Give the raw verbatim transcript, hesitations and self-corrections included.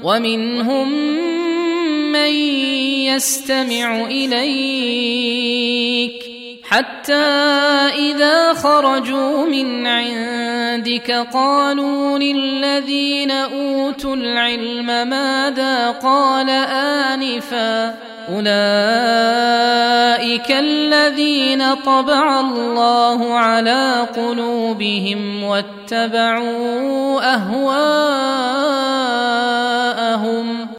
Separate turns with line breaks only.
ومنهم من يستمع إليك حتى إذا خرجوا من عندك قالوا للذين أوتوا العلم ماذا قال آنفا أولئك الذين طبع الله على قلوبهم واتبعوا أهواءهم